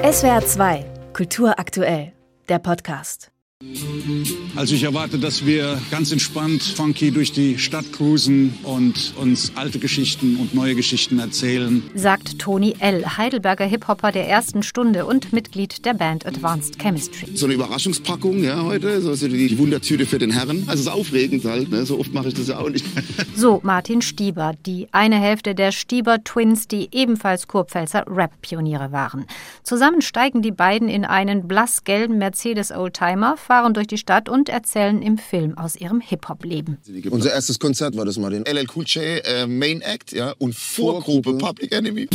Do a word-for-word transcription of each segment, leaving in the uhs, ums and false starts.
S W R zwei, Kultur aktuell, der Podcast. Also ich erwarte, dass wir ganz entspannt, funky durch die Stadt cruisen und uns alte Geschichten und neue Geschichten erzählen, Sagt Tony L., Heidelberger Hip-Hopper der ersten Stunde und Mitglied der Band Advanced Chemistry. So eine Überraschungspackung, ja, heute, so die Wundertüte für den Herren. Also es ist aufregend halt, ne? So oft mache ich das ja auch nicht. So Martin Stieber, die eine Hälfte der Stieber Twins, die ebenfalls Kurpfälzer Rap-Pioniere waren. Zusammen steigen die beiden in einen blassgelben Mercedes-Oldtimer, fahren durch die Stadt und erzählen im Film aus ihrem Hip-Hop-Leben. Unser erstes Konzert war das mal, den L L Cool J äh, Main Act, ja, und Vorgruppe Public Enemy.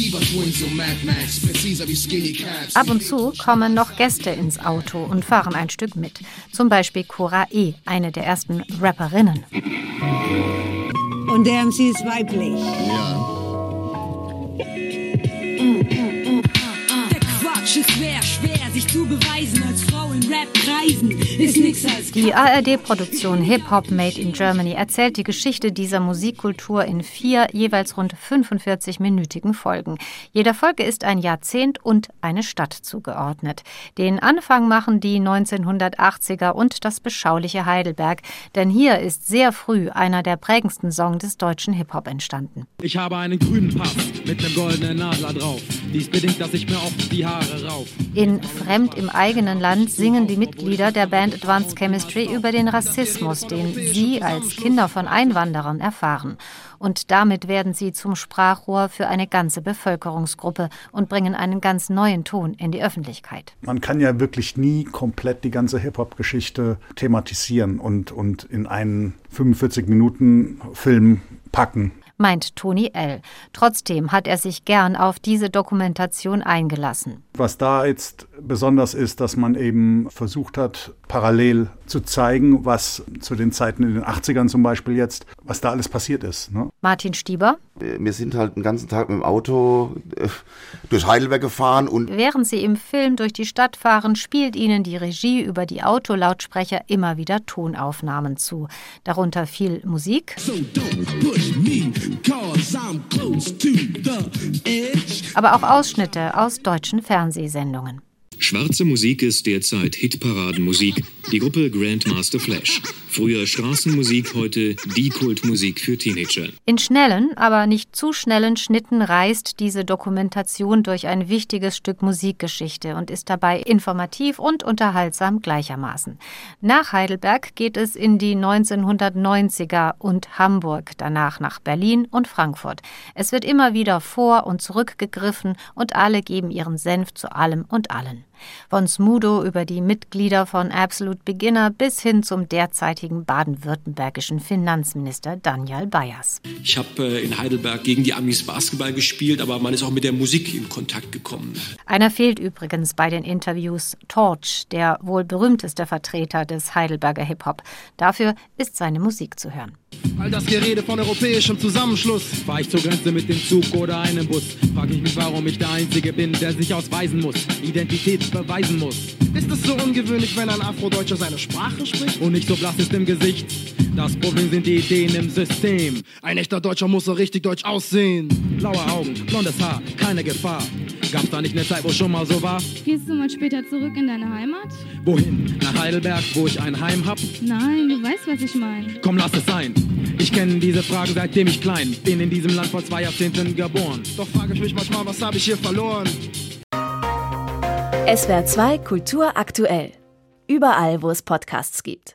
Ab und zu kommen noch Gäste ins Auto und fahren ein Stück mit. Zum Beispiel Cora E., eine der ersten Rapperinnen. Und der M C ist weiblich. Ja. Der Quatsch ist schwer, schwer, sich zu beweisen als Frau in Rap-Kreisen. Ist nix als Die A R D-Produktion Hip-Hop Made in Germany erzählt die Geschichte dieser Musikkultur in vier, jeweils rund fünfundvierzig-minütigen Folgen. Jeder Folge ist ein Jahrzehnt und eine Stadt zugeordnet. Den Anfang machen die neunzehnhundertachtziger und das beschauliche Heidelberg, denn hier ist sehr früh einer der prägendsten Songs des deutschen Hip-Hop entstanden. Ich habe einen grünen Pass mit einem goldenen Adler drauf. Dies bedingt, dass ich mir oft die Haare rauf. In Fremd im eigenen Land singen die Mitglieder der Band Advanced Chemistry über den Rassismus, den sie als Kinder von Einwanderern erfahren. Und damit werden sie zum Sprachrohr für eine ganze Bevölkerungsgruppe und bringen einen ganz neuen Ton in die Öffentlichkeit. Man kann ja wirklich nie komplett die ganze Hip-Hop-Geschichte thematisieren und, und in einen fünfundvierzig-Minuten-Film packen. Meint Tony L. Trotzdem hat er sich gern auf diese Dokumentation eingelassen. Was da jetzt besonders ist, dass man eben versucht hat, parallel zu zeigen, was zu den Zeiten in den achtzigern zum Beispiel jetzt, was da alles passiert ist. Ne? Martin Stieber. Wir sind halt den ganzen Tag mit dem Auto äh, durch Heidelberg gefahren und Während sie im Film durch die Stadt fahren, spielt ihnen die Regie über die Autolautsprecher immer wieder Tonaufnahmen zu. Darunter viel Musik, aber auch Ausschnitte aus deutschen Fernsehsendungen. Schwarze Musik ist derzeit Hitparadenmusik. Die Gruppe Grandmaster Flash. Früher Straßenmusik, heute die Kultmusik für Teenager. In schnellen, aber nicht zu schnellen Schnitten reist diese Dokumentation durch ein wichtiges Stück Musikgeschichte und ist dabei informativ und unterhaltsam gleichermaßen. Nach Heidelberg geht es in die neunzehnhundertneunziger und Hamburg, danach nach Berlin und Frankfurt. Es wird immer wieder vor- und zurückgegriffen und alle geben ihren Senf zu allem und allen. Von Smudo über die Mitglieder von Absolute Beginner bis hin zum derzeitigen baden-württembergischen Finanzminister Daniel Bayers. Ich habe äh, in Heidelberg gegen die Amis Basketball gespielt, aber man ist auch mit der Musik in Kontakt gekommen. Einer fehlt übrigens bei den Interviews: Torch, der wohl berühmteste Vertreter des Heidelberger Hip-Hop. Dafür ist seine Musik zu hören. All das Gerede von europäischem Zusammenschluss. Fahr ich zur Grenze mit dem Zug oder einem Bus? Frag ich mich, warum ich der Einzige bin, der sich ausweisen muss, Identität beweisen muss. Ist es so ungewöhnlich, wenn ein Afrodeutscher seine Sprache spricht? Und nicht so blass ist im Gesicht. Das Problem sind die Ideen im System. Ein echter Deutscher muss so richtig deutsch aussehen. Blaue Augen, blondes Haar, keine Gefahr. Gab's da nicht eine Zeit, wo schon mal so war? Gehst du mal später zurück in deine Heimat? Wohin? Nach Heidelberg, wo ich ein Heim hab? Nein, du weißt, was ich meine. Komm, lass es sein. Ich kenne diese Fragen, seitdem ich klein bin, in diesem Land vor zwei Jahrzehnten geboren. Doch frage ich mich manchmal, was habe ich hier verloren? S W R zwei Kultur aktuell. Überall, wo es Podcasts gibt.